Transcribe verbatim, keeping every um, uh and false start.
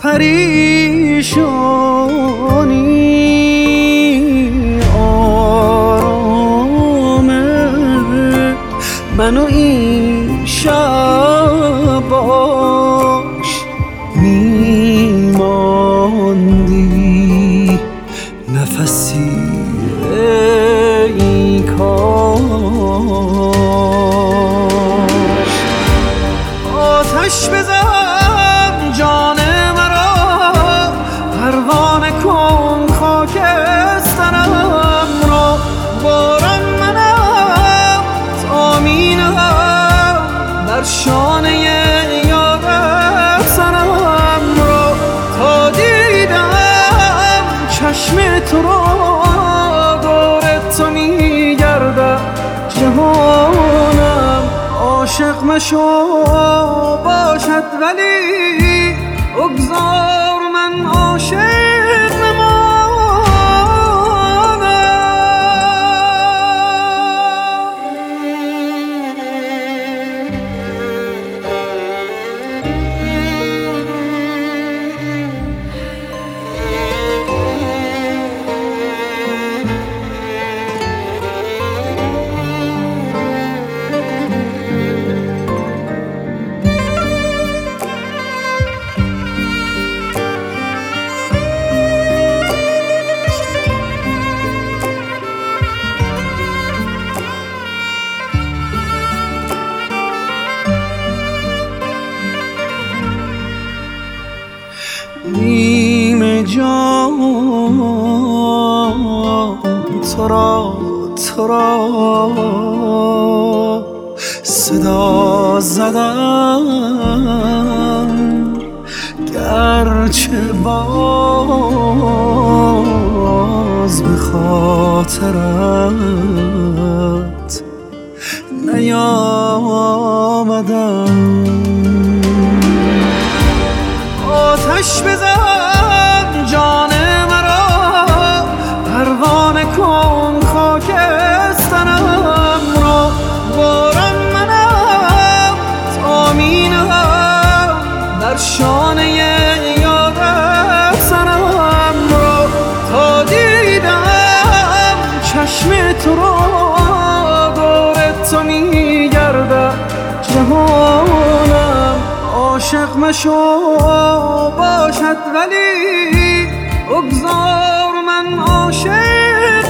پریشانی آرامه منو این شب باش میماندی نفسی ای کاش آتش بزن جان مرا پروانه کن خاکسترم را باران منم تامینم بر شانه یادت سرم را تا دیدم چشم تو را دور تو میگردم جهانم عاشق مشو باشد ولی بگذار من عاشق نیم جان تو را تو را صدا زدم گرچه باز به خاطرت نیامدم آتش بزن جان مرا پروانه کن خاکسترم را باران منم تامینم بر شانه یادت سرم را تا دیدم چشم تو را دور تو میگردم جهانم عاشق مشو باشد ولی بگذار من عاشق